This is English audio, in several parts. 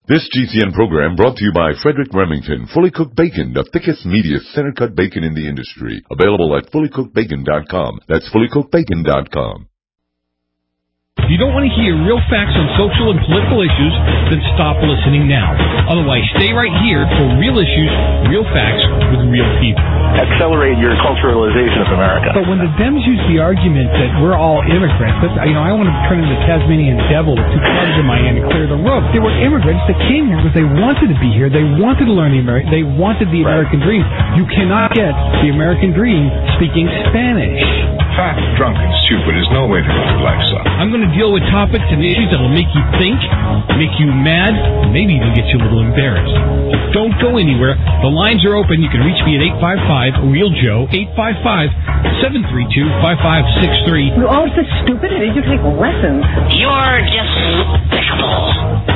This GCN program brought to you by Frederick Remington. Fully cooked bacon, the thickest, meatiest, center-cut bacon in the industry. Available at fullycookedbacon.com. That's fullycookedbacon.com. If you don't want to hear real facts on social and political issues, then stop listening now. Otherwise, stay right here for real issues, real facts with real people. Accelerate your culturalization of America. But when the Dems use the argument that we're all immigrants, I want to turn into the Tasmanian devil with two clubs in my hand and clear the roof. They were immigrants that came here because they wanted to be here. They wanted to learn they wanted the American dream. You cannot get the American dream speaking Spanish. Fat, drunk, and stupid is no way to live life, son. I'm going to deal with topics and issues that will make you think, make you mad, and maybe even get you a little embarrassed. So don't go anywhere. The lines are open. You can reach me at 855-REAL-JOE, 855-732-5563. You're all so stupid. Did you take lessons? You're despicable.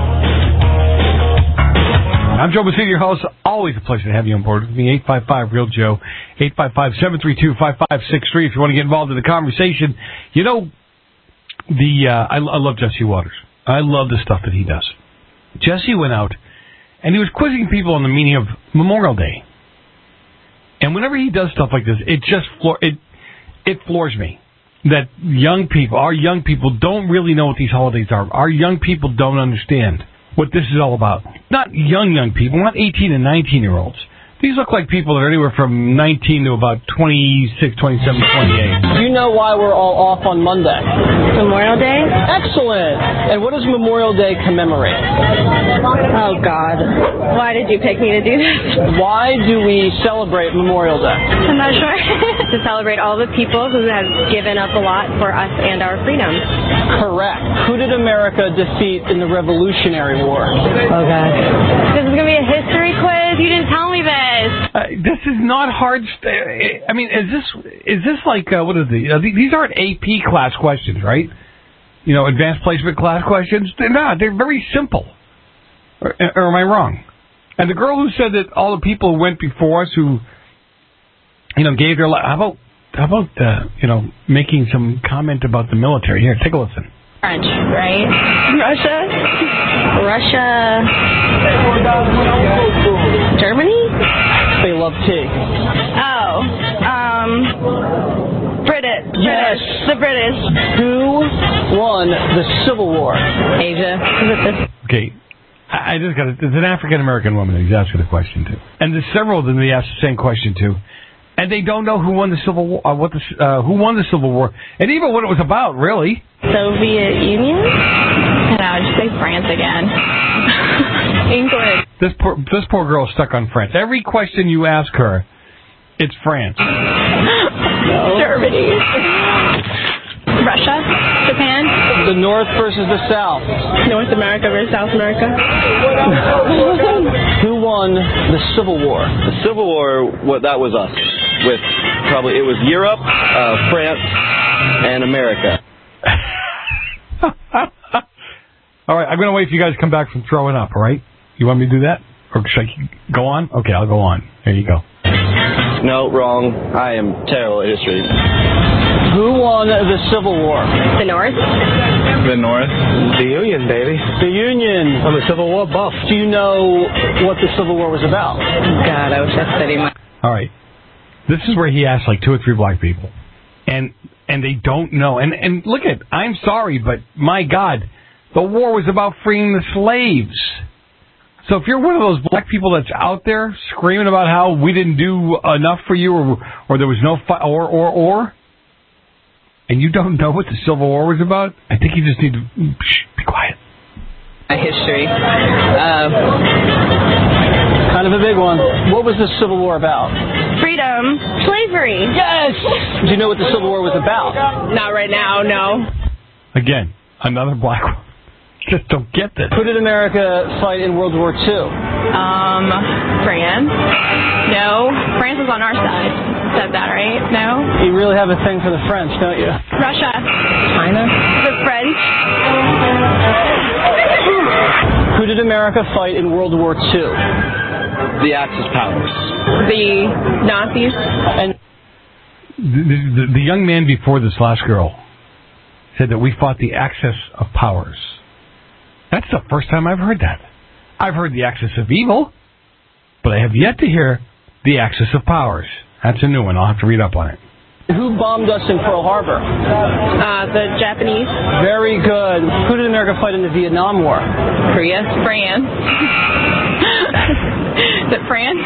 I'm Joe Messina, your host. Always a pleasure to have you on board with me. 855-REAL-JOE, 855-732-5563. If you want to get involved in the conversation, you know, I love Jesse Waters. I love the stuff that he does. Jesse went out and he was quizzing people on the meaning of Memorial Day. And whenever he does stuff like this, it just it floors me that our young people don't really know what these holidays are. Our young people don't understand what this is all about. Not young people, not 18 and 19-year-olds. These look like people that are anywhere from 19 to about 26, 27, 28. Do you know why we're all off on Monday? Memorial Day? Excellent. And what does Memorial Day commemorate? Oh, God. Why did you pick me to do this? Why do we celebrate Memorial Day? I'm not sure. To celebrate all the people who have given up a lot for us and our freedom. Correct. Who did America defeat in the Revolutionary War? Oh, God. This is going to be a history quiz? You didn't tell me this. This is not hard. I mean, is this like what is these aren't AP class questions, right? You know, advanced placement class questions. They're not. They're very simple. Or am I wrong? And the girl who said that all the people who went before us who, you know, gave their life. How about making some comment about the military? Here, take a listen. French, right? Russia. Germany? They love tea. Oh, British. Yes. The British. Who won the Civil War? Asia. Okay. I just got it. It's an African-American woman that he's asking the question to. And there's several of them that he asked the same question to. And they don't know who won the Civil War, who won the Civil War, and even what it was about, really. Soviet Union? No, just say France again. England. This poor girl is stuck on France. Every question you ask her, it's France. No. Germany. Russia? Japan? The North versus the South. North America versus South America. Who won the Civil War? The Civil War, that was us. It was Europe, France, and America. All right, I'm going to wait for you guys to come back from throwing up, all right? You want me to do that? Or should I go on? Okay, I'll go on. There you go. No, wrong. I am terrible at history. Who won the Civil War? The North. The North? The Union, baby. The Union. I'm a Civil War buff. Do you know what the Civil War was about? God, I wish I studied my... All right. This is where he asked like 2 or 3 black people. And they don't know. And look at, I'm sorry, but my God, the war was about freeing the slaves. So if you're one of those black people that's out there screaming about how we didn't do enough for you or there was no fight or, and you don't know what the Civil War was about, I think you just need to be quiet. History. Kind of a big one. What was the Civil War about? Freedom. Slavery. Yes! Do you know what the Civil War was about? Not right now, no. Again, another black one. Just don't get this. Who did America fight in World War II? France. No. France was on our side. Said that, right? No? You really have a thing for the French, don't you? Russia. China? The French. Who did America fight in World War II? The Axis powers. The Nazis. And the young man before this last girl said that we fought the Axis of powers. That's the first time I've heard that. I've heard the axis of evil, but I have yet to hear the axis of powers. That's a new one. I'll have to read up on it. Who bombed us in Pearl Harbor? The Japanese. Very good. Who did America fight in the Vietnam War? Korea. France. Is it France?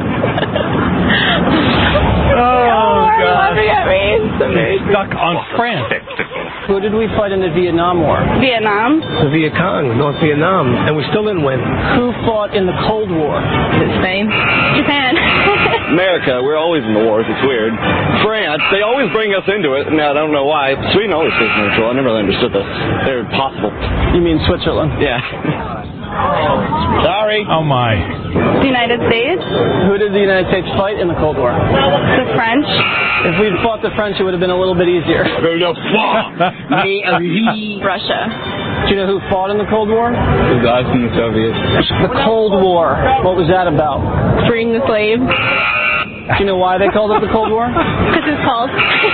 God. Stuck on France. Who did we fight in the Vietnam War? Vietnam. The Viet Cong, North Vietnam, and we still didn't win. Who fought in the Cold War? Is it Spain? Japan. America, we're always in the wars. It's weird. France, they always bring us into it. Now, I don't know why. Sweden always stays neutral. I never really understood this. They're impossible. You mean Switzerland? Yeah. Sorry. Oh, my. The United States. Who did the United States fight in the Cold War? The French. If we'd fought the French, it would have been a little bit easier. Russia. Do you know who fought in the Cold War? The guys from the Soviets. The Cold War. What was that about? Freeing the slaves. Do you know why they called it the Cold War? Because it's called.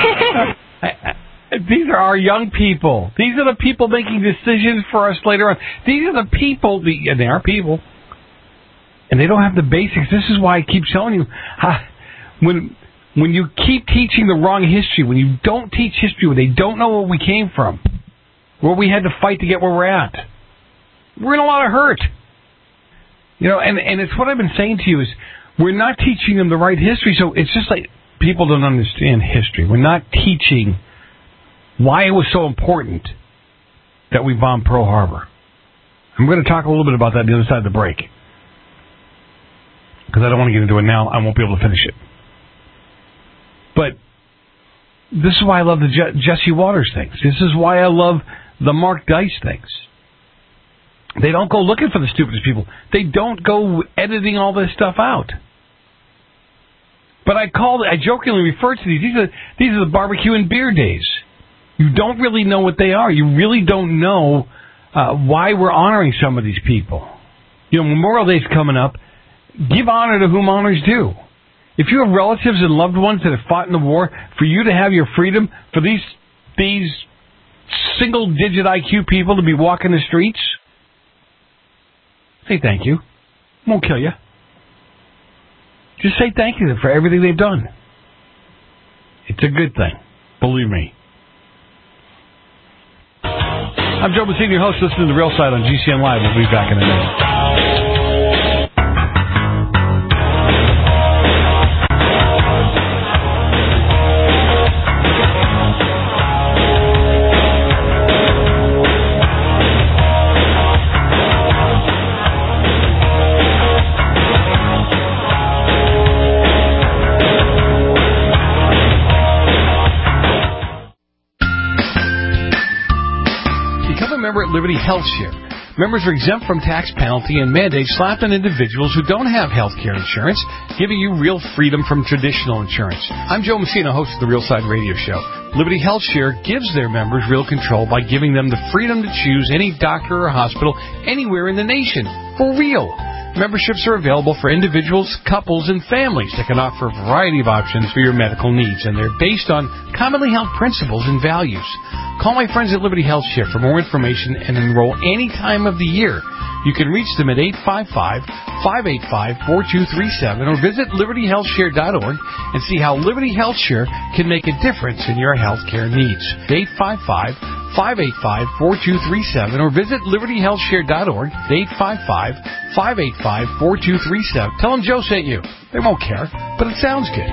These are our young people. These are the people making decisions for us later on. These are the people, and they are people, and they don't have the basics. This is why I keep telling you, when you keep teaching the wrong history, when you don't teach history, when they don't know where we came from, where we had to fight to get where we're at, we're in a lot of hurt. You know, and it's what I've been saying to you is we're not teaching them the right history, so it's just like people don't understand history. We're not teaching why it was so important that we bombed Pearl Harbor. I'm going to talk a little bit about that on the other side of the break. Because I don't want to get into it now. I won't be able to finish it. But this is why I love the Jesse Waters things. This is why I love the Mark Dice things. They don't go looking for the stupidest people. They don't go editing all this stuff out. But I jokingly refer to these. These are the barbecue and beer days. You don't really know what they are. You really don't know why we're honoring some of these people. You know, Memorial Day's coming up. Give honor to whom honor's due. If you have relatives and loved ones that have fought in the war, for you to have your freedom, for these single-digit IQ people to be walking the streets, say thank you. Won't kill you. Just say thank you for everything they've done. It's a good thing. Believe me. I'm Joe Messina, your host. Listen to The Real Side on GCN Live. We'll be back in a minute. Member at Liberty Health Share. Members are exempt from tax penalty and mandates slapped on individuals who don't have health care insurance, giving you real freedom from traditional insurance. I'm Joe Messina, host of the Real Side Radio Show. Liberty Health Share gives their members real control by giving them the freedom to choose any doctor or hospital anywhere in the nation. For real. Memberships are available for individuals, couples, and families that can offer a variety of options for your medical needs, and they're based on commonly held principles and values. Call my friends at Liberty Health Share for more information and enroll any time of the year. You can reach them at 855-585-4237 or visit libertyhealthshare.org and see how Liberty Health Share can make a difference in your health care needs. 855-585-4237 or visit libertyhealthshare.org. 855-585-4237. Tell them Joe sent you. They won't care, but it sounds good.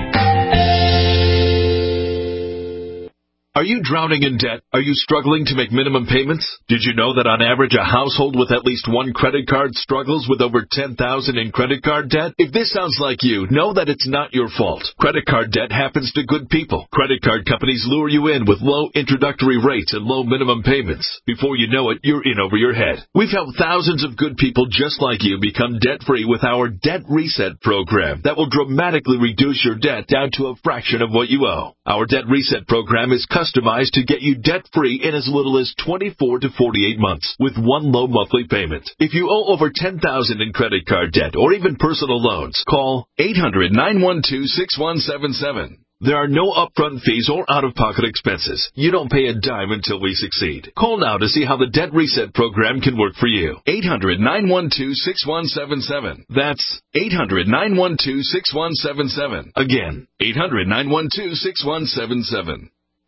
Are you drowning in debt? Are you struggling to make minimum payments? Did you know that on average a household with at least one credit card struggles with over $10,000 in credit card debt? If this sounds like you, know that it's not your fault. Credit card debt happens to good people. Credit card companies lure you in with low introductory rates and low minimum payments. Before you know it, you're in over your head. We've helped thousands of good people just like you become debt-free with our Debt Reset program that will dramatically reduce your debt down to a fraction of what you owe. Our Debt Reset program is customized to get you debt-free in as little as 24 to 48 months with one low monthly payment. If you owe over $10,000 in credit card debt or even personal loans, call 800-912-6177. There are no upfront fees or out-of-pocket expenses. You don't pay a dime until we succeed. Call now to see how the Debt Reset program can work for you. 800-912-6177. That's 800-912-6177. Again, 800-912-6177.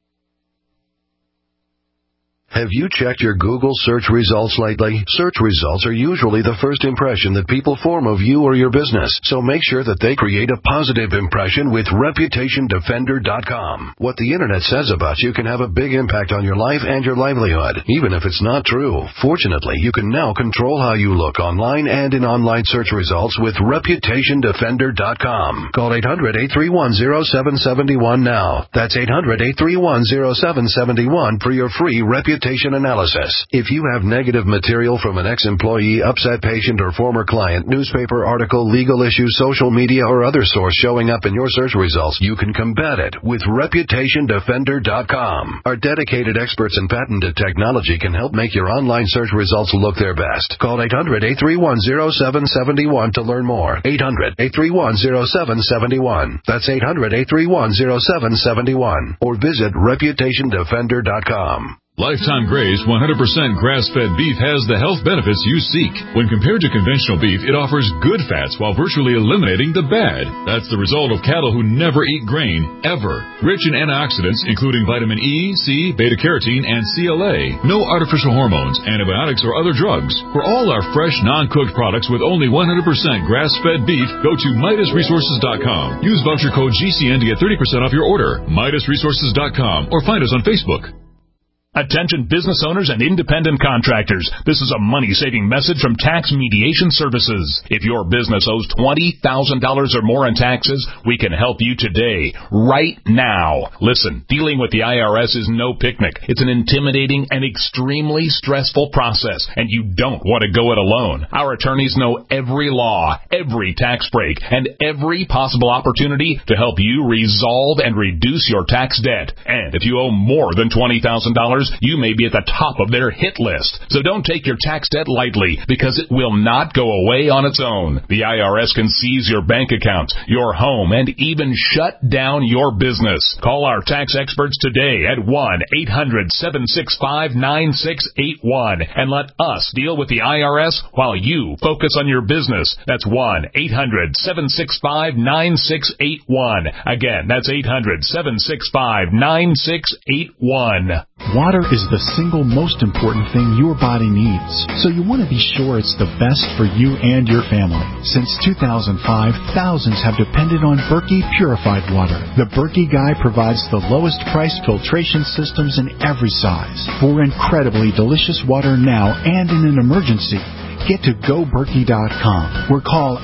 Have you checked your Google search results lately? Search results are usually the first impression that people form of you or your business, so make sure that they create a positive impression with ReputationDefender.com. What the Internet says about you can have a big impact on your life and your livelihood, even if it's not true. Fortunately, you can now control how you look online and in online search results with ReputationDefender.com. Call 800-831-0771 now. That's 800-831-0771 for your free reputation analysis. If you have negative material from an ex-employee, upset patient, or former client, newspaper article, legal issue, social media, or other source showing up in your search results, you can combat it with ReputationDefender.com. Our dedicated experts in patented technology can help make your online search results look their best. Call 800-831-0771 to learn more. 800-831-0771. That's 800-831-0771. Or visit ReputationDefender.com. Lifetime Graze 100% grass-fed beef has the health benefits you seek. When compared to conventional beef, it offers good fats while virtually eliminating the bad. That's the result of cattle who never eat grain, ever. Rich in antioxidants, including vitamin E, C, beta-carotene, and CLA. No artificial hormones, antibiotics, or other drugs. For all our fresh, non-cooked products with only 100% grass-fed beef, go to MidasResources.com. Use voucher code GCN to get 30% off your order. MidasResources.com or find us on Facebook. Attention business owners and independent contractors. This is a money-saving message from Tax Mediation Services. If your business owes $20,000 or more in taxes, we can help you today, right now. Listen, dealing with the IRS is no picnic. It's an intimidating and extremely stressful process, and you don't want to go it alone. Our attorneys know every law, every tax break, and every possible opportunity to help you resolve and reduce your tax debt. And if you owe more than $20,000, you may be at the top of their hit list. So don't take your tax debt lightly, because it will not go away on its own. The IRS can seize your bank accounts, your home, and even shut down your business. Call our tax experts today at 1-800-765-9681 and let us deal with the IRS while you focus on your business. That's 1-800-765-9681. Again, that's 800-765-9681. Water is the single most important thing your body needs, so you want to be sure it's the best for you and your family. Since 2005, thousands have depended on Berkey purified water. The Berkey Guy provides the lowest price filtration systems in every size for incredibly delicious water now and in an emergency. Get to GoBerkey.com or call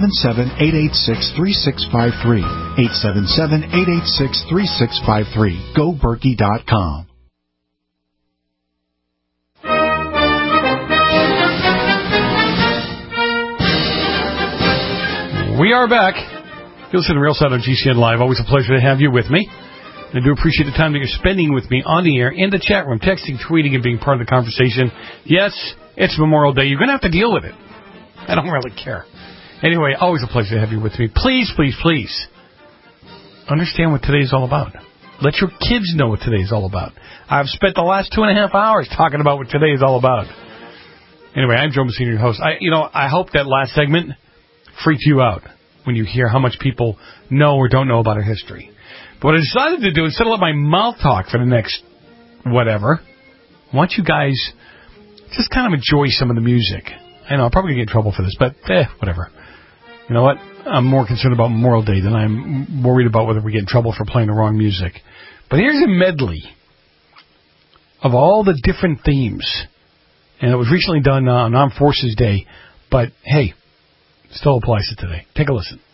877-886-3653. 877-886-3653. GoBerkey.com. We are back. You listen to Real Sound on GCN Live. Always a pleasure to have you with me. I do appreciate the time that you're spending with me on the air, in the chat room, texting, tweeting, and being part of the conversation. Yes, it's Memorial Day. You're going to have to deal with it. I don't really care. Anyway, always a pleasure to have you with me. Please, please, please understand what today is all about. Let your kids know what today is all about. I've spent the last 2.5 hours talking about what today is all about. Anyway, I'm Joe Messina, your host. I hope that last segment freaked you out when you hear how much people know or don't know about our history. But what I decided to do, instead of let my mouth talk for the next whatever, I want you guys just kind of enjoy some of the music. I know I'm probably going to get in trouble for this, but whatever. You know what? I'm more concerned about Memorial Day than I'm worried about whether we get in trouble for playing the wrong music. But here's a medley of all the different themes. And it was recently done on Armed Forces Day, but hey, still applies to today. Take a listen.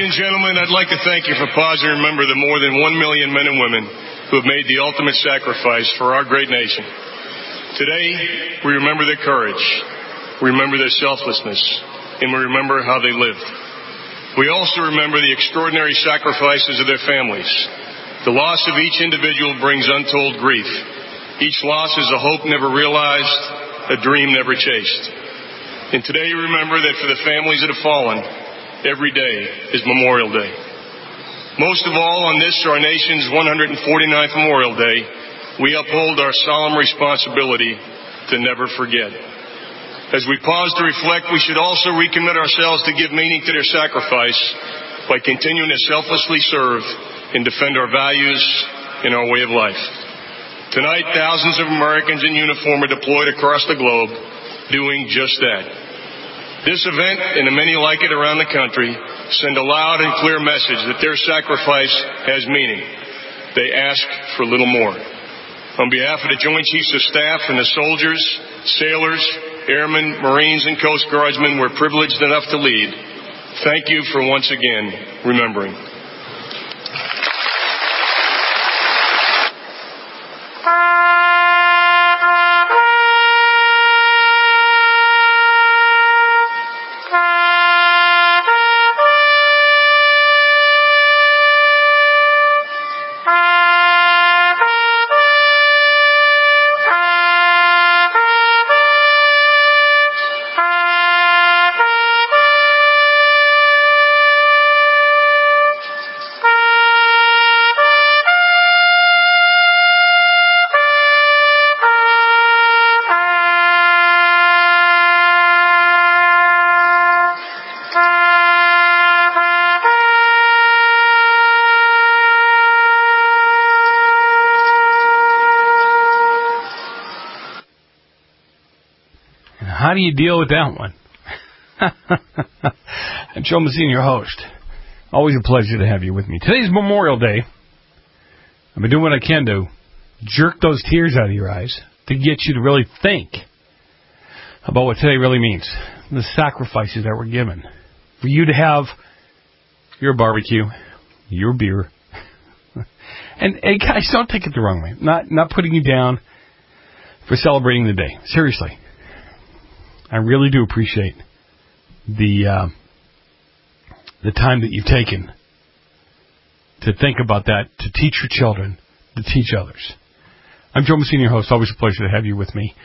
and gentlemen, I'd like to thank you for pausing and remember the more than 1 million men and women who have made the ultimate sacrifice for our great nation. Today, we remember their courage, we remember their selflessness, and we remember how they lived. We also remember the extraordinary sacrifices of their families. The loss of each individual brings untold grief. Each loss is a hope never realized, a dream never chased. And today, remember that for the families that have fallen, every day is Memorial Day. Most of all, on this, our nation's 149th Memorial Day, we uphold our solemn responsibility to never forget. As we pause to reflect, we should also recommit ourselves to give meaning to their sacrifice by continuing to selflessly serve and defend our values and our way of life. Tonight, thousands of Americans in uniform are deployed across the globe doing just that. This event, and the many like it around the country, send a loud and clear message that their sacrifice has meaning. They ask for little more. On behalf of the Joint Chiefs of Staff and the soldiers, sailors, airmen, Marines, and Coast Guardsmen we're privileged enough to lead, thank you for once again remembering. How do you deal with that one? I'm Joe Messina, your host. Always a pleasure to have you with me. Today's Memorial Day. I've been doing what I can to jerk those tears out of your eyes to get you to really think about what today really means. The sacrifices that were given. For you to have your barbecue, your beer. And hey, guys, don't take it the wrong way. Not putting you down for celebrating the day. Seriously. I really do appreciate the time that you've taken to think about that, to teach your children, to teach others. I'm Joe Messina, your host. Always a pleasure to have you with me.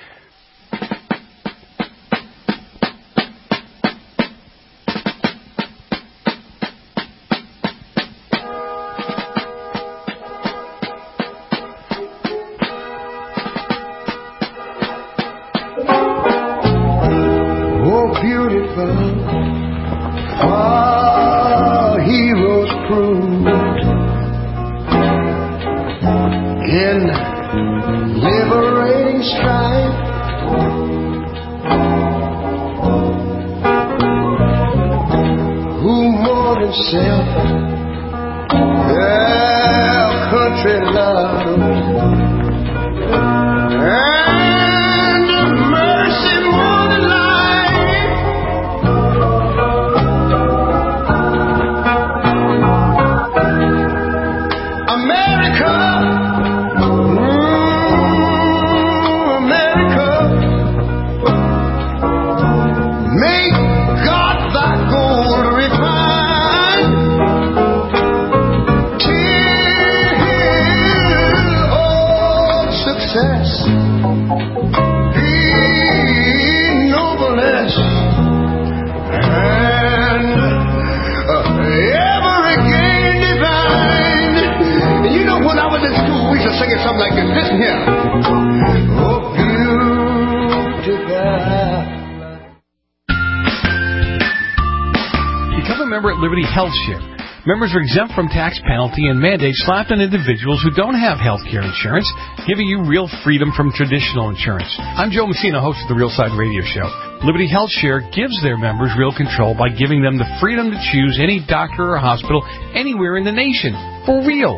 Members are exempt from tax penalty and mandates slapped on individuals who don't have health care insurance, giving you real freedom from traditional insurance. I'm Joe Messina, host of the Real Side Radio Show. Liberty Health Share gives their members real control by giving them the freedom to choose any doctor or hospital anywhere in the nation. For real.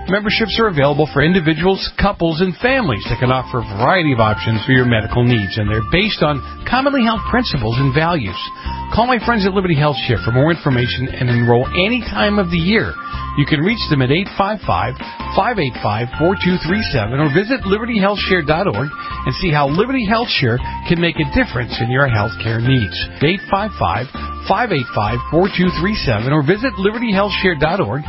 Memberships are available for individuals, couples, and families that can offer a variety of options for your medical needs, and they're based on commonly held principles and values. Call my friends at Liberty Health Share for more information and enroll any time of the year. You can reach them at 855-585-4237 or visit libertyhealthshare.org and see how Liberty Health Share can make a difference in your health care needs. 855-585-4237 or visit libertyhealthshare.org.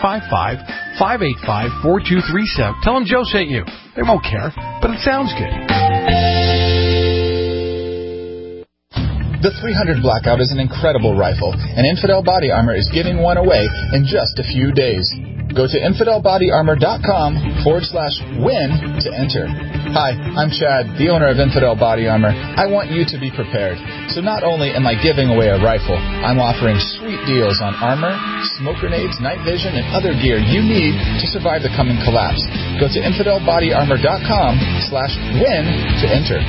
855-585-4237. Tell them Joe sent you. They won't care, but it sounds good. The 300 Blackout is an incredible rifle, and Infidel Body Armor is giving one away in just a few days. Go to infidelbodyarmor.com/win to enter. Hi, I'm Chad, the owner of Infidel Body Armor. I want you to be prepared. So not only am I giving away a rifle, I'm offering sweet deals on armor, smoke grenades, night vision, and other gear you need to survive the coming collapse. Go to infidelbodyarmor.com/win to enter.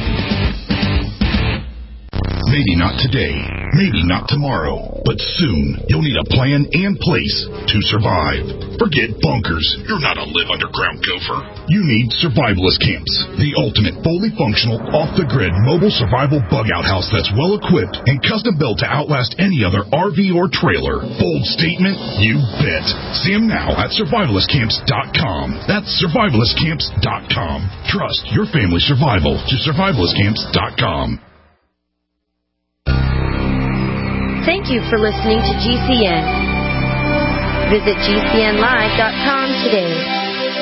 Maybe not today, maybe not tomorrow, but soon you'll need a plan and place to survive. Forget bunkers. You're not a live underground gopher. You need survivalist camps, the ultimate fully functional, off-the-grid mobile survival bug-out house that's well-equipped and custom-built to outlast any other RV or trailer. Bold statement? You bet. See them now at survivalistcamps.com. That's survivalistcamps.com. Trust your family's survival to survivalistcamps.com. Thank you for listening to GCN. Visit GCNlive.com today.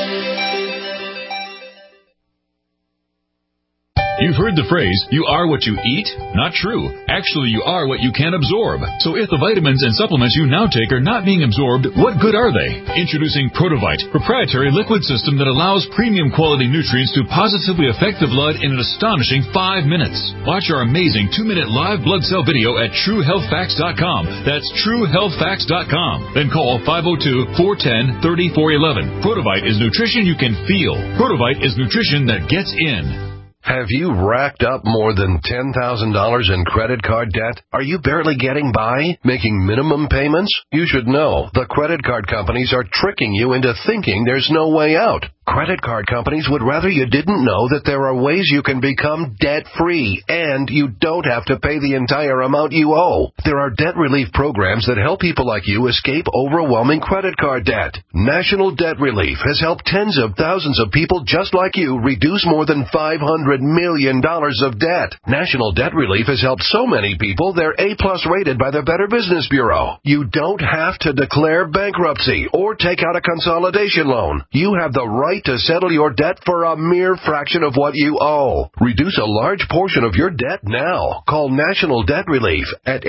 You've heard the phrase, you are what you eat? Not true. Actually, you are what you can absorb. So if the vitamins and supplements you now take are not being absorbed, what good are they? Introducing Protovite, proprietary liquid system that allows premium quality nutrients to positively affect the blood in an astonishing 5 minutes. Watch our amazing 2-minute live blood cell video at TrueHealthFacts.com. That's TrueHealthFacts.com. Then call 502-410-3411. Protovite is nutrition you can feel. Protovite is nutrition that gets in. Have you racked up more than $10,000 in credit card debt? Are you barely getting by, making minimum payments? You should know the credit card companies are tricking you into thinking there's no way out. Credit card companies would rather you didn't know that there are ways you can become debt-free, and you don't have to pay the entire amount you owe. There are debt relief programs that help people like you escape overwhelming credit card debt. National Debt Relief has helped tens of thousands of people just like you reduce more than $500 million of debt. National Debt Relief has helped so many people they're A+ rated by the Better Business Bureau. You don't have to declare bankruptcy or take out a consolidation loan. You have the right to settle your debt for a mere fraction of what you owe. Reduce a large portion of your debt now. Call National Debt Relief at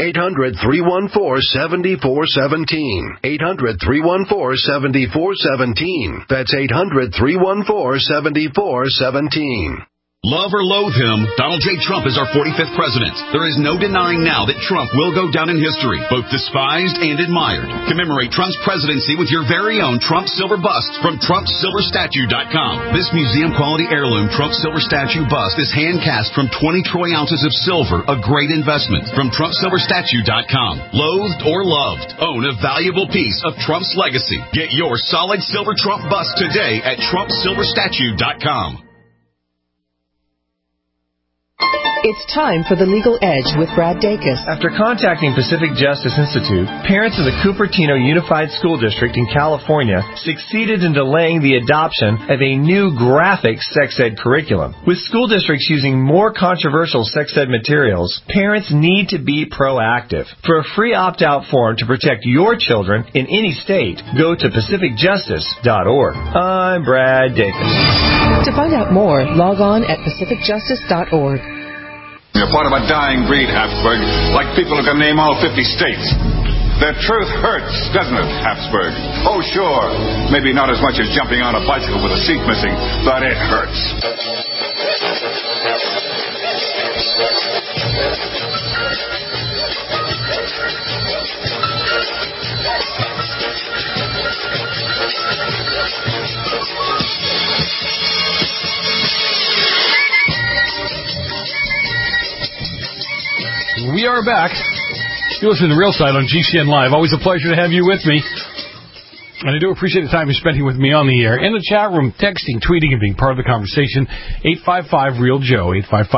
800-314-7417. 800-314-7417. That's 800-314-7417. Love or loathe him, Donald J. Trump is our 45th president. There is no denying now that Trump will go down in history, both despised and admired. Commemorate Trump's presidency with your very own Trump Silver Bust from TrumpSilverStatue.com. This museum-quality heirloom Trump Silver Statue bust is hand-cast from 20 troy ounces of silver, a great investment from TrumpSilverStatue.com. Loathed or loved, own a valuable piece of Trump's legacy. Get your solid silver Trump bust today at TrumpSilverStatue.com. It's time for The Legal Edge with Brad Dacus. After contacting Pacific Justice Institute, parents of the Cupertino Unified School District in California succeeded in delaying the adoption of a new graphic sex ed curriculum. With school districts using more controversial sex ed materials, parents need to be proactive. For a free opt-out form to protect your children in any state, go to pacificjustice.org. I'm Brad Dacus. To find out more, log on at pacificjustice.org. You're part of a dying breed, Habsburg, like people who can name all 50 states. The truth hurts, doesn't it, Habsburg? Oh, sure. Maybe not as much as jumping on a bicycle with a seat missing, but it hurts. We are back. You listen to Real Side on GCN Live. Always a pleasure to have you with me. And I do appreciate the time you're spending with me on the air, in the chat room, texting, tweeting, and being part of the conversation. 855-REAL-JOE,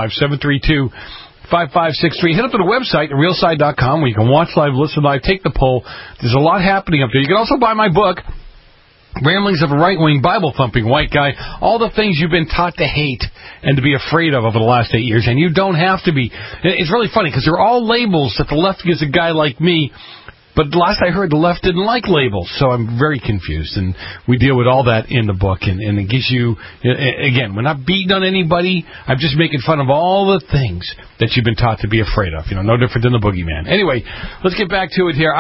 855-732-5563. Head up to the website, realside.com, where you can watch live, listen live, take the poll. There's a lot happening up there. You can also buy my book, Ramblings of a Right-Wing Bible-Thumping White Guy, all the things you've been taught to hate and to be afraid of over the last 8 years, and you don't have to be. It's really funny, because they're all labels that the left gives a guy like me. But last I heard, the left didn't like labels, so I'm very confused. And we deal with all that in the book. And it gives you, again, we're not beating on anybody. I'm just making fun of all the things that you've been taught to be afraid of. No different than the boogeyman. Anyway, let's get back to it here.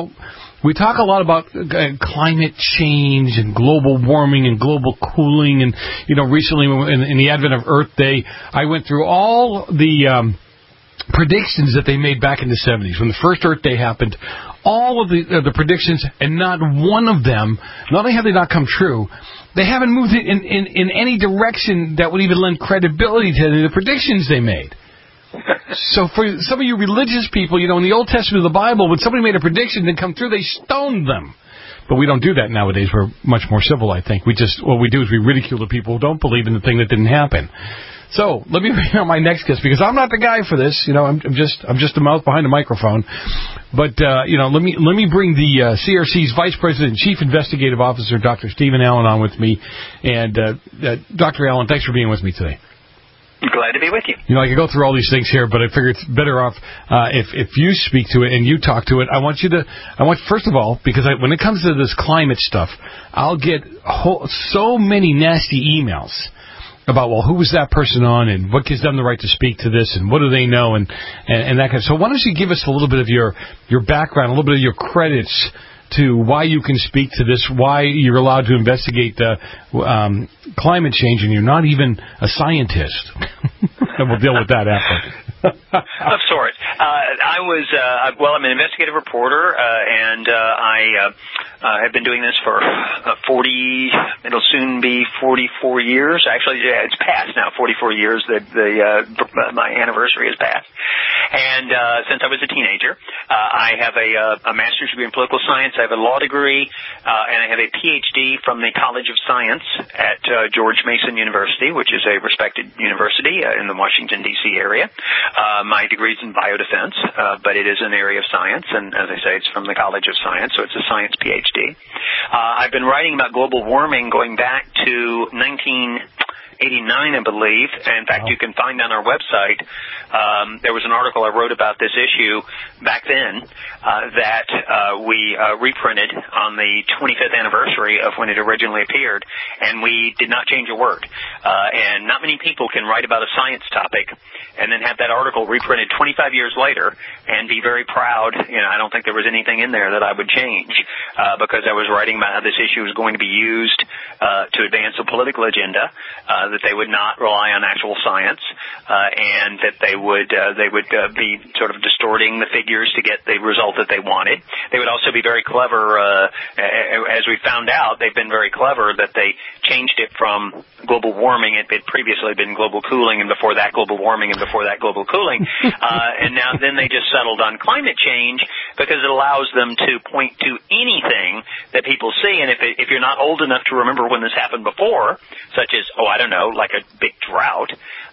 We talk a lot about climate change and global warming and global cooling. And, recently in the advent of Earth Day, I went through all the predictions that they made back in the 70s. When the first Earth Day happened, all of the predictions, and not one of them, not only have they not come true, they haven't moved in any direction that would even lend credibility to any of the predictions they made. So for some of you religious people, in the Old Testament of the Bible, when somebody made a prediction and come through, they stoned them. But we don't do that nowadays. We're much more civil, I think. What we do is we ridicule the people who don't believe in the thing that didn't happen. So let me bring on my next guest, because I'm not the guy for this. I'm just the mouth behind the microphone. But let me bring the CRC's Vice President and Chief Investigative Officer, Dr. Stephen Allen, on with me. And Dr. Allen, thanks for being with me today. Glad to be with you. I could go through all these things here, but I figure it's better off if you speak to it and you talk to it. I want first of all, because when it comes to this climate stuff, I'll get so many nasty emails about, who was that person on, and what gives them the right to speak to this, and what do they know, and that kind of. So why don't you give us a little bit of your background, a little bit of your credits to why you can speak to this, why you're allowed to investigate climate change, and you're not even a scientist. And we'll deal with that after. Of sorts. I'm an investigative reporter, and I have been doing this for it'll soon be 44 years. Actually, it's past now, 44 years. My anniversary has passed. And since I was a teenager, I have a master's degree in political science. I have a law degree, and I have a PhD from the College of Science at George Mason University, which is a respected university in the Washington, D.C. area. My degree is in biodefense, but it is an area of science, and as I say, it's from the College of Science, so it's a science PhD. I've been writing about global warming going back to 1989, I believe. In fact, you can find on our website, there was an article I wrote about this issue back then that we reprinted on the 25th anniversary of when it originally appeared, and we did not change a word. And not many people can write about a science topic and then have that article reprinted 25 years later and be very proud. I don't think there was anything in there that I would change because I was writing about how this issue was going to be used to advance a political agenda, that they would not rely on actual science, and that they would be sort of distorting the figures to get the result that they wanted. They would also be very clever, as we found out, they've been very clever that they changed it from global warming. It had previously been global cooling, and before that global warming, and before that global cooling. And now then they just settled on climate change because it allows them to point to anything that people see. And if you're not old enough to remember when this happened before, such as, like a big drought,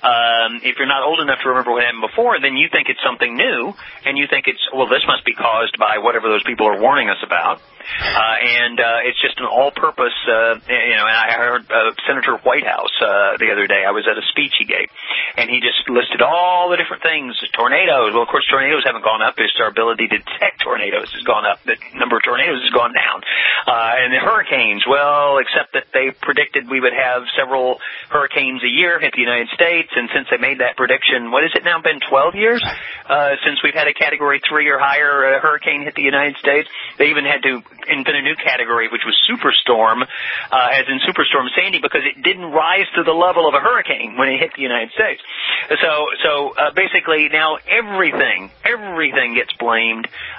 if you're not old enough to remember what happened before, then you think it's something new, and you think this must be caused by whatever those people are warning us about. And it's just an all-purpose, and I heard Senator Whitehouse the other day. I was at a speech he gave, and he just listed all the different things. Tornadoes. Well, of course, tornadoes haven't gone up. It's our ability to detect tornadoes has gone up. The number of tornadoes has gone down. And the hurricanes, well, except that they predicted we would have several hurricanes a year hit the United States, and since they made that prediction, what has it now been, 12 years since we've had a Category 3 or higher hurricane hit the United States? They even had to invent a new category, which was superstorm, as in Superstorm Sandy, because it didn't rise to the level of a hurricane when it hit the United States. So basically now everything gets blamed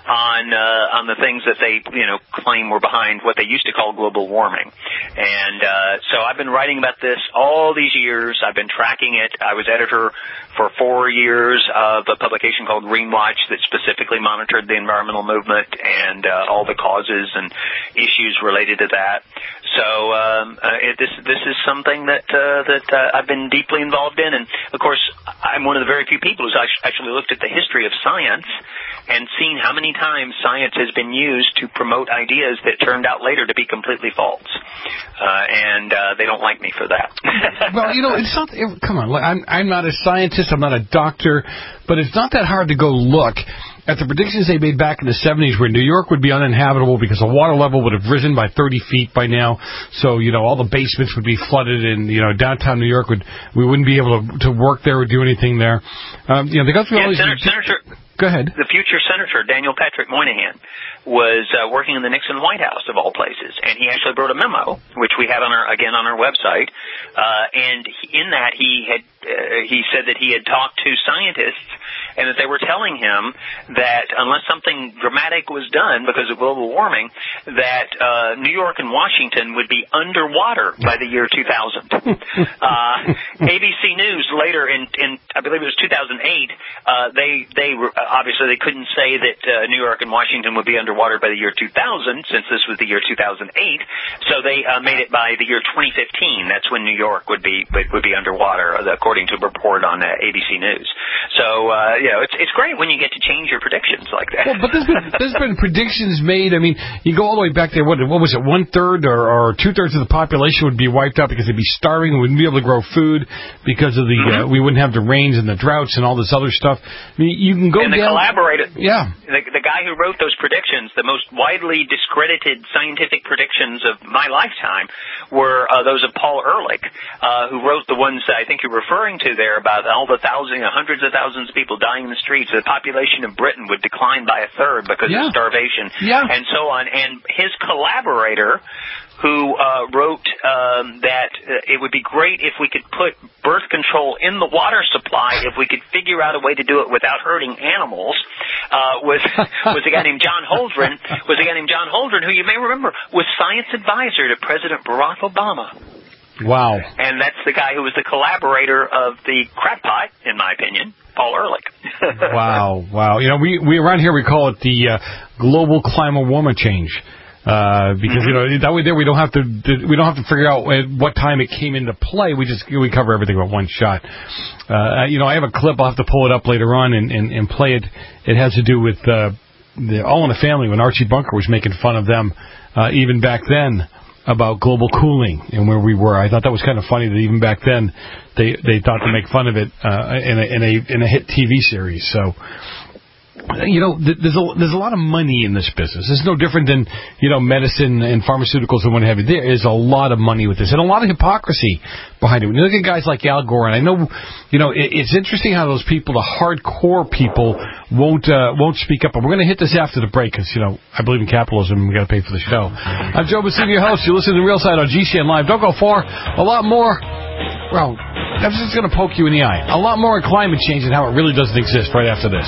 on the things that they claim were behind what they used to call global warming. And so I've been writing about this all these years. I've been tracking it. I was editor for 4 years of a publication called Greenwatch that specifically monitored the environmental movement and all the causes and issues related to that. So this is something that I've been deeply involved in, and of course I'm one of the very few people who's actually looked at the history of science and seen how many times science has been used to promote ideas that turned out later to be completely false, and they don't like me for that. Well, it's not. Come on, I'm not a scientist. I'm not a doctor, but it's not that hard to go look at the predictions they made back in the 70s where New York would be uninhabitable because the water level would have risen by 30 feet by now. So, all the basements would be flooded and, downtown New York we wouldn't be able to work there or do anything there. They got through all these... Senator, go ahead. The future Senator, Daniel Patrick Moynihan, was working in the Nixon White House, of all places, and he actually wrote a memo, which we have on our website, and in that he said that he had talked to scientists and that they were telling him that unless something dramatic was done because of global warming, that New York and Washington would be underwater by the year 2000. ABC News later in I believe it was 2008, they obviously they couldn't say that New York and Washington would be underwater by the year 2000 since this was the year 2008. So they made it by the year 2015. That's when New York would be underwater, according to a report on ABC News. So it's great when you get to change your predictions like that. Well, but there's been predictions made. I mean, you go all the way back there. What was it? 1/3 or 2/3 of the population would be wiped out because they'd be starving and wouldn't be able to grow food because of the we wouldn't have the rains and the droughts and all this other stuff. I mean, you can go and down. Yeah. The guy who wrote those predictions, the most widely discredited scientific predictions of my lifetime, were those of Paul Ehrlich, who wrote the ones that I think you're referring to there about all the hundreds of thousands of people dying in the streets. The population of Britain would decline by 1/3 because of starvation, and so on. And his collaborator, who wrote that it would be great if we could put birth control in the water supply if we could figure out a way to do it without hurting animals, was a guy named John Holdren, who you may remember was science advisor to President Barack Obama. Wow. And that's the guy who was the collaborator of the crackpot, in my opinion, Paul Ehrlich. Wow. We around here we call it the global climate warming change. Because that way there we don't have to figure out at what time it came into play. We cover everything with one shot. I have a clip. I'll have to pull it up later on and play it. It has to do with the All in the Family when Archie Bunker was making fun of them even back then about global cooling and where we were. I thought that was kind of funny that even back then they thought to make fun of it in a hit TV series. So. There's a lot of money in this business. It's no different than, medicine and pharmaceuticals and what have you. There is a lot of money with this and a lot of hypocrisy behind it. When you look at guys like Al Gore, and I know, it's interesting how those people, the hardcore people, won't speak up. But we're going to hit this after the break because, I believe in capitalism and we got to pay for the show. I'm Joe Bassini, your host. You listen to The Real Side on GCN Live. Don't go far. A lot more. Well, I'm just going to poke you in the eye. A lot more on climate change and how it really doesn't exist right after this.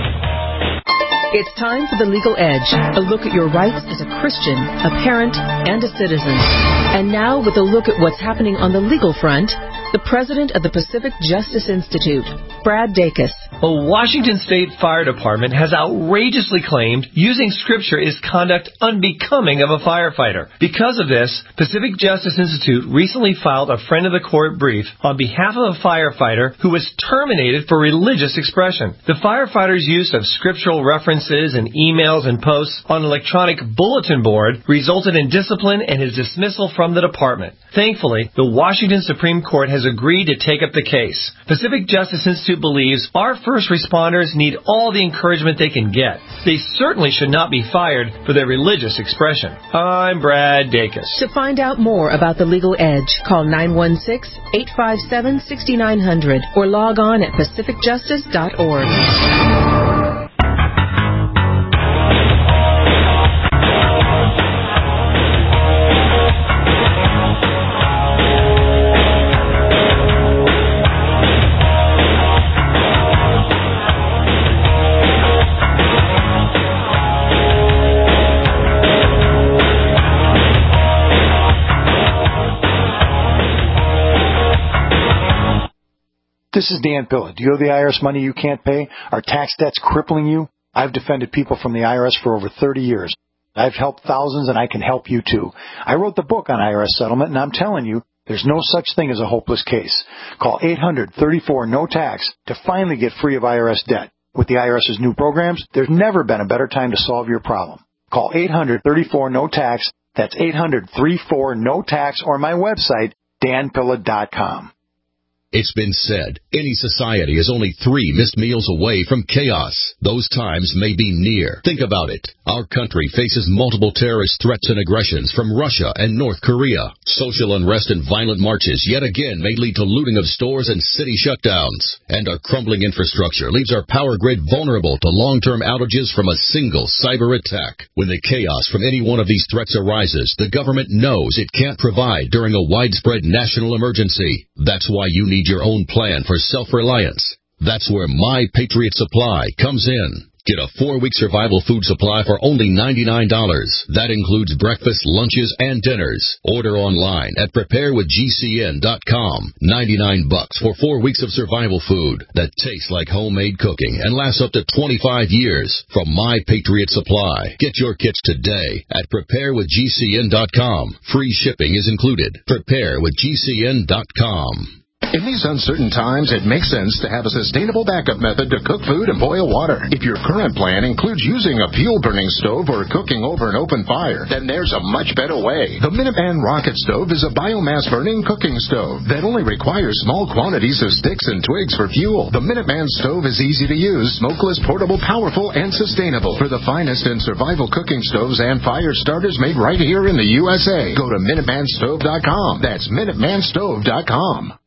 It's time for The Legal Edge, a look at your rights as a Christian, a parent, and a citizen. And now, with a look at what's happening on the legal front, the president of the Pacific Justice Institute, Brad Dacus. A Washington State Fire Department has outrageously claimed using Scripture is conduct unbecoming of a firefighter. Because of this, Pacific Justice Institute recently filed a friend of the court brief on behalf of a firefighter who was terminated for religious expression. The firefighter's use of scriptural references and emails and posts on an electronic bulletin board resulted in discipline and his dismissal from the department. Thankfully, the Washington Supreme Court has agreed to take up the case. Pacific Justice Institute believes our first responders need all the encouragement they can get. They certainly should not be fired for their religious expression. I'm Brad Dacus. To find out more about The Legal Edge, call 916-857-6900 or log on at pacificjustice.org. This is Dan Pilla. Do you owe the IRS money you can't pay? Are tax debts crippling you? I've defended people from the IRS for over 30 years. I've helped thousands, and I can help you too. I wrote the book on IRS settlement, and I'm telling you, there's no such thing as a hopeless case. Call 800-34-NO-TAX to finally get free of IRS debt. With the IRS's new programs, there's never been a better time to solve your problem. Call 800-34-NO-TAX. That's 800-34-NO-TAX, or my website, danpilla.com. It's been said, any society is only 3 missed meals away from chaos. Those times may be near. Think about it. Our country faces multiple terrorist threats and aggressions from Russia and North Korea. Social unrest and violent marches yet again may lead to looting of stores and city shutdowns. And our crumbling infrastructure leaves our power grid vulnerable to long-term outages from a single cyber attack. When the chaos from any one of these threats arises, the government knows it can't provide during a widespread national emergency. That's why you need your own plan for self-reliance. That's where My Patriot Supply comes in. Get a 4-week survival food supply for only $99. That includes breakfast, lunches, and dinners. Order online at preparewithgcn.com. $99 for 4 weeks of survival food that tastes like homemade cooking and lasts up to 25 years from My Patriot Supply. Get your kits today at preparewithgcn.com. Free shipping is included. Preparewithgcn.com. In these uncertain times, it makes sense to have a sustainable backup method to cook food and boil water. If your current plan includes using a fuel-burning stove or cooking over an open fire, then there's a much better way. The Minuteman Rocket Stove is a biomass-burning cooking stove that only requires small quantities of sticks and twigs for fuel. The Minuteman Stove is easy to use, smokeless, portable, powerful, and sustainable. For the finest in survival cooking stoves and fire starters made right here in the USA, go to MinutemanStove.com. That's MinutemanStove.com.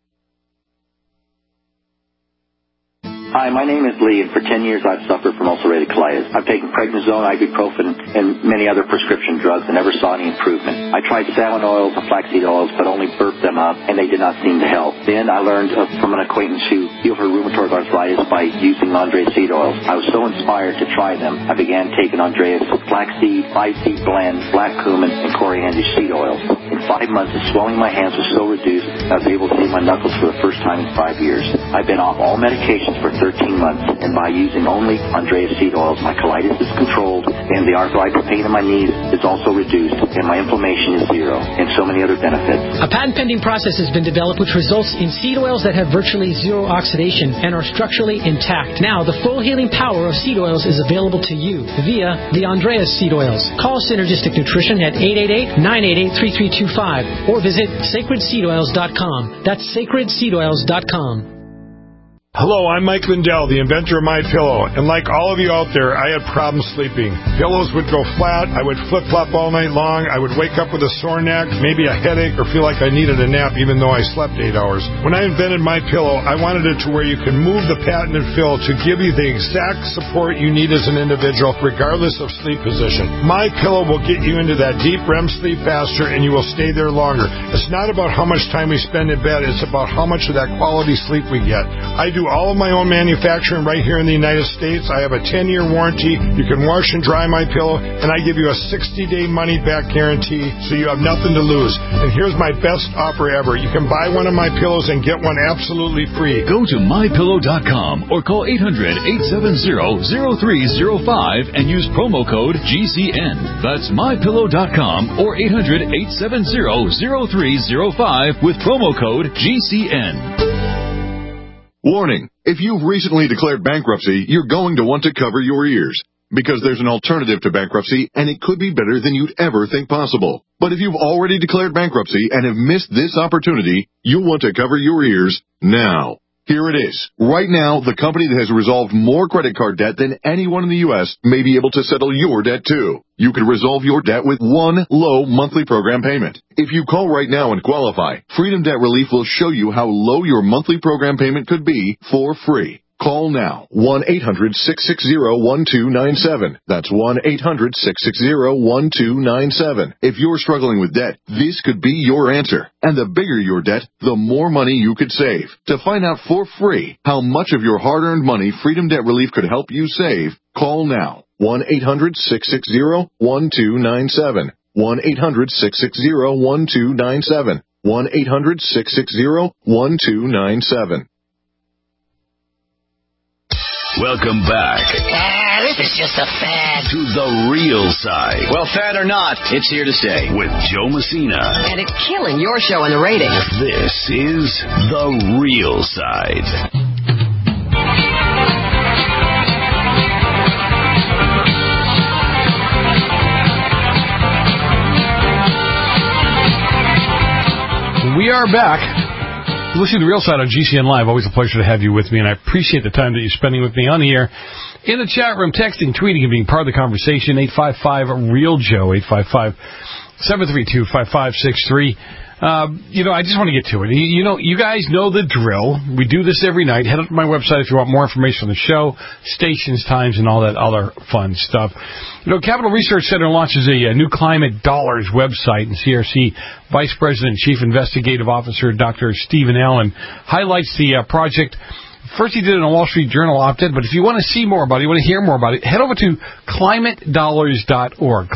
Hi, my name is Lee, and for 10 years I've suffered from ulcerative colitis. I've taken prednisone, ibuprofen, and many other prescription drugs and never saw any improvement. I tried salmon oils and flaxseed oils, but only burped them up, and they did not seem to help. Then I learned from an acquaintance who healed her rheumatoid arthritis by using Andreas seed oils. I was so inspired to try them, I began taking Andreas flaxseed, 5-seed blend, black cumin, and coriander seed oils. In 5 months, the swelling in my hands was so reduced, I was able to see my knuckles for the first time in 5 years. I've been off all medications for 13 months, and by using only Andreas seed oils, my colitis is controlled, and the arthritis pain in my knees is also reduced, and my inflammation is zero, and so many other benefits. A patent-pending process has been developed which results in seed oils that have virtually zero oxidation and are structurally intact. Now, the full healing power of seed oils is available to you via the Andreas seed oils. Call Synergistic Nutrition at 888-988-3325 or visit sacredseedoils.com. That's sacredseedoils.com. Hello, I'm Mike Lindell, the inventor of MyPillow, and like all of you out there, I had problems sleeping. Pillows would go flat, I would flip-flop all night long, I would wake up with a sore neck, maybe a headache, or feel like I needed a nap even though I slept 8 hours. When I invented MyPillow, I wanted it to where you can move the patented fill to give you the exact support you need as an individual, regardless of sleep position. MyPillow will get you into that deep REM sleep faster, and you will stay there longer. It's not about how much time we spend in bed, it's about how much of that quality sleep we get. I do all of my own manufacturing right here in the United States. I have a 10-year warranty. You can wash and dry my pillow, and I give you a 60-day money-back guarantee, so you have nothing to lose. And here's my best offer ever. You can buy one of my pillows and get one absolutely free. Go to MyPillow.com or call 800-870-0305 and use promo code GCN. That's MyPillow.com or 800-870-0305 with promo code GCN. Warning, if you've recently declared bankruptcy, you're going to want to cover your ears, because there's an alternative to bankruptcy, and it could be better than you'd ever think possible. But if you've already declared bankruptcy and have missed this opportunity, you'll want to cover your ears now. Here it is. Right now, the company that has resolved more credit card debt than anyone in the U.S. may be able to settle your debt, too. You can resolve your debt with one low monthly program payment. If you call right now and qualify, Freedom Debt Relief will show you how low your monthly program payment could be for free. Call now, 1-800-660-1297. That's 1-800-660-1297. If you're struggling with debt, this could be your answer. And the bigger your debt, the more money you could save. To find out for free how much of your hard-earned money Freedom Debt Relief could help you save, call now, 1-800-660-1297. 1-800-660-1297. 1-800-660-1297. Welcome back This is just a fad. to The Real Side. Well, fad or not, it's here to stay. With Joe Messina. And it's killing your show in the ratings. This is The Real Side. We are back. Listening to The Real Side on GCN Live. Always a pleasure to have you with me, and I appreciate the time that you're spending with me on the air, in the chat room, texting, tweeting, and being part of the conversation. 855-REAL-JOE, 855-732-5563. I just want to get to it. You guys know the drill. We do this every night. Head up to my website if you want more information on the show, stations, times, and all that other fun stuff. Capital Research Center launches a new Climate Dollars website, and CRC Vice President and Chief Investigative Officer Dr. Stephen Allen highlights the project. First, he did it in a Wall Street Journal op-ed, but if you want to see more about it, you want to hear more about it, head over to climatedollars.org.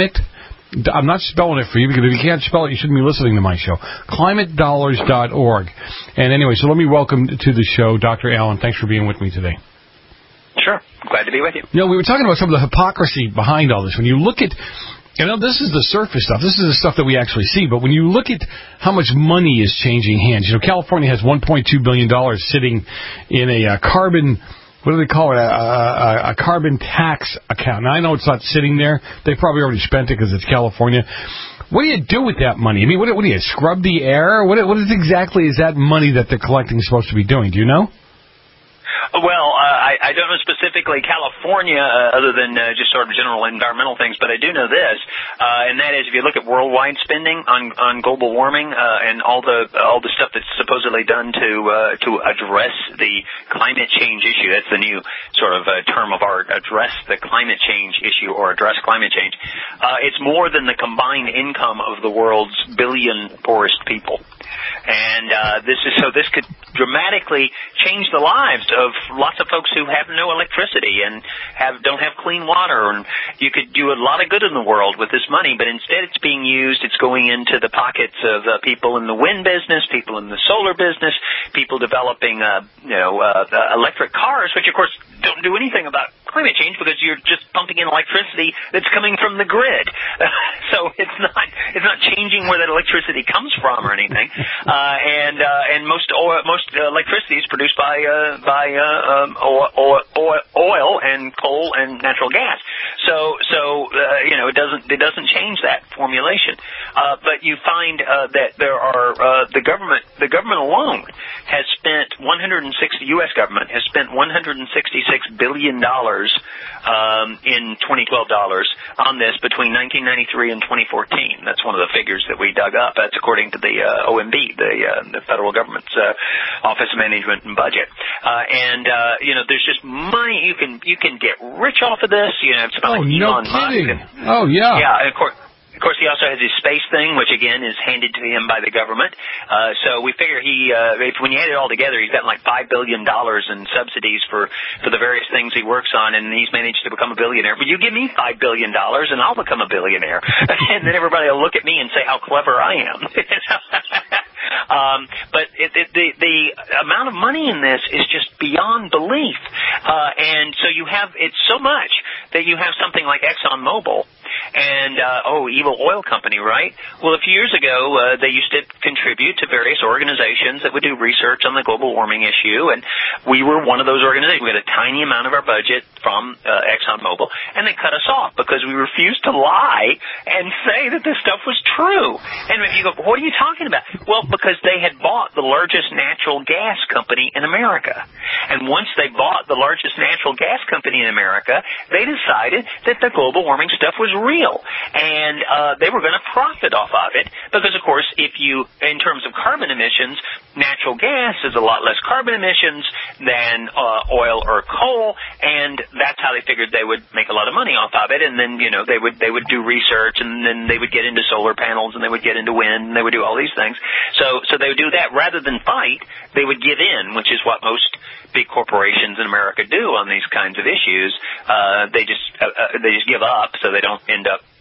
I'm not spelling it for you, because if you can't spell it, you shouldn't be listening to my show. climatedollars.org. And anyway, so let me welcome to the show Dr. Allen. Thanks for being with me today. Sure. Glad to be with you. We were talking about some of the hypocrisy behind all this. When you look at, this is the surface stuff. This is the stuff that we actually see. But when you look at how much money is changing hands, California has $1.2 billion sitting in a carbon, what do they call it, a carbon tax account. Now, I know it's not sitting there. They probably already spent it because it's California. What do you do with that money? I mean, what do you, scrub the air? What exactly is that money that they're collecting supposed to be doing? Do you know? Well, I don't know specifically California, other than just sort of general environmental things, but I do know this, and that is if you look at worldwide spending on global warming and all the stuff that's supposedly done to address the climate change issue, that's the new sort of term of art, address the climate change issue or address climate change. It's more than the combined income of the world's billion poorest people. And this could dramatically change the lives of lots of folks who have no electricity and don't have clean water. And you could do a lot of good in the world with this money, but instead it's being used. It's going into the pockets of people in the wind business, people in the solar business, people developing electric cars, which of course don't do anything about climate change because you're just pumping in electricity that's coming from the grid. So it's not changing where that electricity comes from or anything. And most electricity is produced by oil and coal and natural gas. So it doesn't change that formulation. But you find that there are the government alone has spent U.S. government has spent $166 billion in 2012 dollars on this between 1993 and 2014. That's one of the figures that we dug up. That's according to the OMB, the federal government's Office of Management and Budget. There's just money you can get rich off of this. It's about Elon Musk. Oh yeah. Yeah, of course, he also has his space thing, which again is handed to him by the government. So we figure when you add it all together, he's got like $5 billion in subsidies for the various things he works on, and he's managed to become a billionaire. But you give me $5 billion, and I'll become a billionaire, and then everybody will look at me and say how clever I am. But the amount of money in this is just beyond belief, and so it's so much that you have something like ExxonMobil. And, evil oil company, right? Well, a few years ago, they used to contribute to various organizations that would do research on the global warming issue, and we were one of those organizations. We had a tiny amount of our budget from ExxonMobil, and they cut us off because we refused to lie and say that this stuff was true. And if you go, what are you talking about? Well, because they had bought the largest natural gas company in America. And once they bought the largest natural gas company in America, they decided that the global warming stuff was real, and they were going to profit off of it because, of course, in terms of carbon emissions, natural gas is a lot less carbon emissions than oil or coal, and that's how they figured they would make a lot of money off of it. And then they would do research, and then they would get into solar panels, and they would get into wind, and they would do all these things. So they would do that rather than fight. They would give in, which is what most big corporations in America do on these kinds of issues. They just give up so they don't end up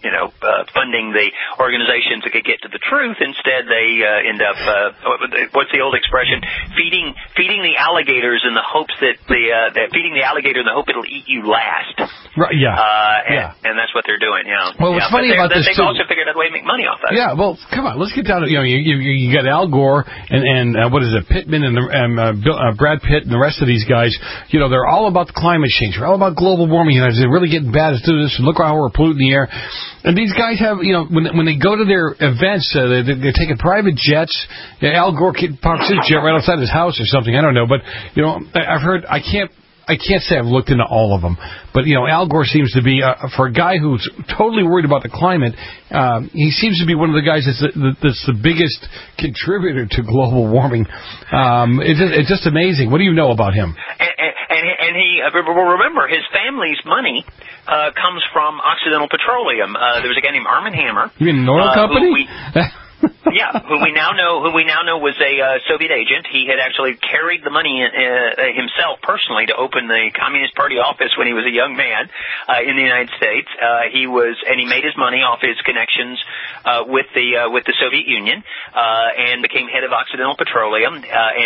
funding the organizations that could get to the truth. Instead, they end up what's the old expression? Feeding the alligators in the hopes that feeding the alligator in the hope it'll eat you last. Right. Yeah. And that's what they're doing. Yeah. Well, what's funny about this they've also figured out a way to make money off that. Yeah. Well, come on, let's get down to you got Al Gore and what is it, Pittman and Brad Pitt and the rest of these guys. They're all about the climate change. They're all about global warming. They're really getting bad. Let's do this. Look how we're polluting the air. And these guys have, when they go to their events, they're taking private jets. Al Gore parks his jet right outside his house or something. I don't know, but I've heard. I can't say I've looked into all of them, but Al Gore seems to be for a guy who's totally worried about the climate. He seems to be one of the guys that's the biggest contributor to global warming. It's just amazing. What do you know about him? And he remember his family's money comes from Occidental Petroleum. There was a guy named Armand Hammer. You mean an oil company? Who we now know was a Soviet agent. He had actually carried the money himself personally to open the Communist Party office when he was a young man in the United States. He made his money off his connections with the Soviet Union and became head of Occidental Petroleum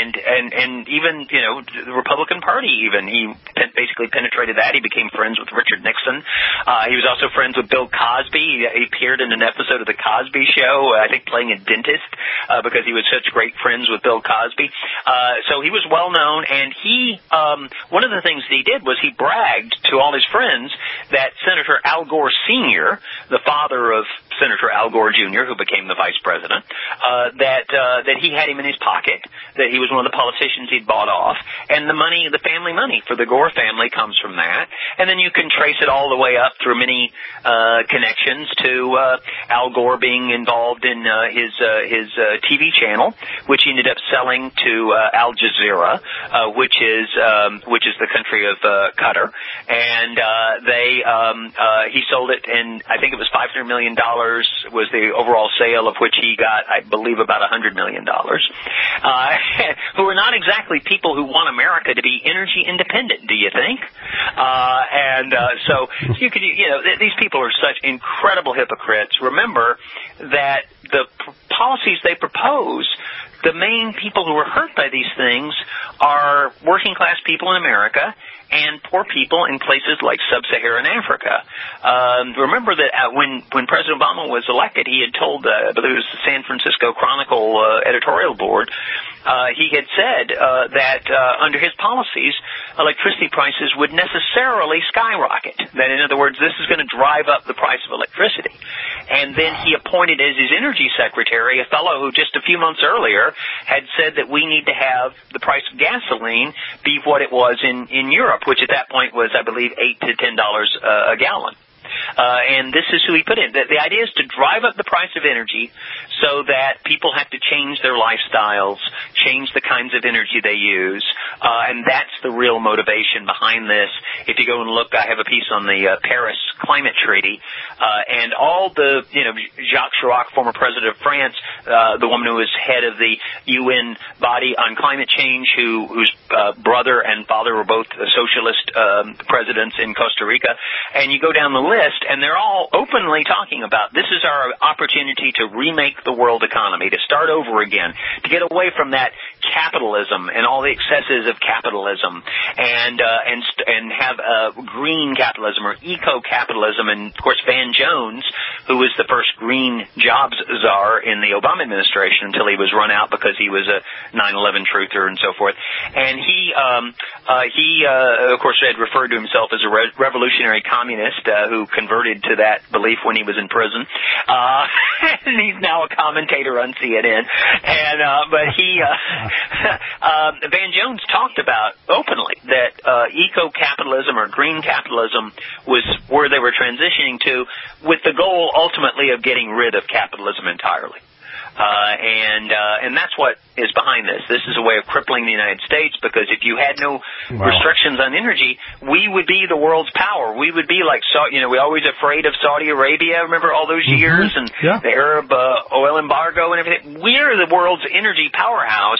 and even the Republican Party. Even he basically penetrated that. He became friends with Richard Nixon. He was also friends with Bill Cosby. He appeared in an episode of the Cosby Show, I think playing a dentist, because he was such great friends with Bill Cosby. So he was well known, and he one of the things that he did was he bragged to all his friends that Senator Al Gore Sr., the father of Senator Al Gore Jr., who became the vice president, that he had him in his pocket, that he was one of the politicians he'd bought off, and the family money for the Gore family comes from that. And then you can trace it all the way up through many connections to Al Gore being involved in his TV channel, which he ended up selling to Al Jazeera, which is the country of Qatar, and he sold it, and I think it was $500 million was the overall sale, of which he got, I believe, about $100 million. Who are not exactly people who want America to be energy independent, do you think? So you could, these people are such incredible hypocrites. Remember that the policies they propose, the main people who are hurt by these things are working class people in America and poor people in places like sub-Saharan Africa. Remember that when President Obama was elected, he had told, I believe it was the San Francisco Chronicle editorial board, he had said that under his policies, electricity prices would necessarily skyrocket. That, in other words, this is going to drive up the price of electricity. And then he appointed as his energy secretary a fellow who just a few months earlier had said that we need to have the price of gasoline be what it was in Europe, which at that point was, I believe, $8 to $10 a gallon. And this is who he put in. The idea is to drive up the price of energy so that people have to change their lifestyles, change the kinds of energy they use, and that's the real motivation behind this. If you go and look, I have a piece on the Paris Climate Treaty, and all the, Jacques Chirac, former president of France, the woman who was head of the UN body on climate change, whose brother and father were both socialist presidents in Costa Rica, and you go down the list, and they're all openly talking about this is our opportunity to remake the world economy, to start over again, to get away from that capitalism and all the excesses of capitalism, and have green capitalism or eco-capitalism. And of course, Van Jones, who was the first green jobs czar in the Obama administration until he was run out because he was a 9/11 truther and so forth, and he of course had referred to himself as a revolutionary communist who converted to that belief when he was in prison, and he's now a commentator on CNN. But Van Jones talked about openly that eco-capitalism or green capitalism was where they were transitioning to, with the goal ultimately of getting rid of capitalism entirely. And that's what is behind this. This is a way of crippling the United States, because if you had no restrictions on energy, we would be the world's power. We would be like, we're always afraid of Saudi Arabia. Remember all those years and the Arab oil embargo and everything? We're the world's energy powerhouse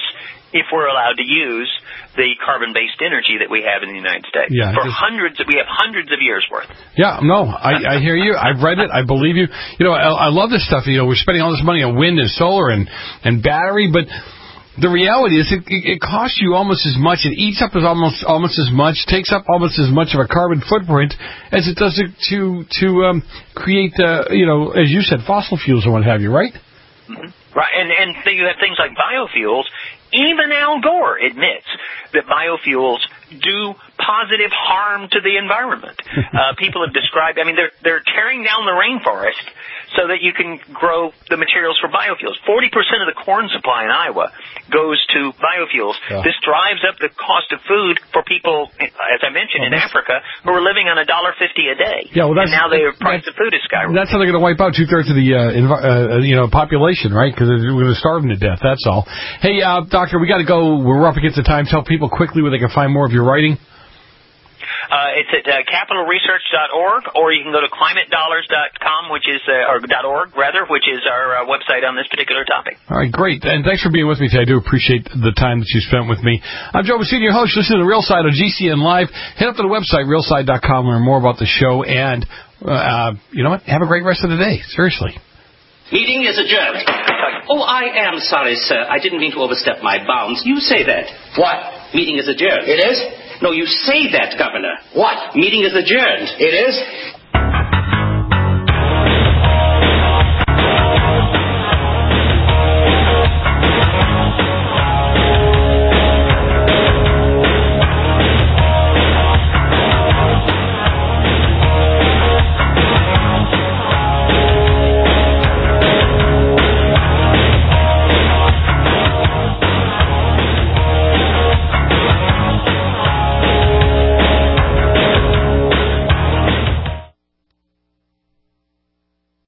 if we're allowed to use the carbon-based energy that we have in the United States. Yeah, we have hundreds of years worth. Yeah, no, I hear you. I've read it. I believe you. I love this stuff. We're spending all this money on wind and solar and battery, but the reality is it costs you almost as much. It eats up almost as much, takes up almost as much of a carbon footprint as it does to create, as you said, fossil fuels and what have you, right? Mm-hmm. Right, and you have things like biofuels. Even Al Gore admits that biofuels do positive harm to the environment. People have described, they're tearing down the rainforest so that you can grow the materials for biofuels. 40% of the corn supply in Iowa goes to biofuels. Yeah. This drives up the cost of food for people, as I mentioned, in Africa, who are living on $1.50 a day. Yeah, and now the price of food is skyrocketing. That's how they're going to wipe out 2/3 of the population, right? Because we're going to starve them to death. That's all. Hey, Doctor, we got to go. We're up against the time. Tell people quickly where they can find more of your writing. It's at capitalresearch.org, or you can go to climatedollars.com, which is .org, which is our website on this particular topic. All right, great. And thanks for being with me today. I do appreciate the time that you spent with me. I'm Joe Messina, your host. Listen to The Real Side on GCN Live. Head up to the website, realside.com, learn more about the show, and you know what? Have a great rest of the day. Seriously. Meeting is adjourned. Oh, I am sorry, sir. I didn't mean to overstep my bounds. You say that. What? Meeting is adjourned. It is? No, you say that, Governor. What? Meeting is adjourned. It is?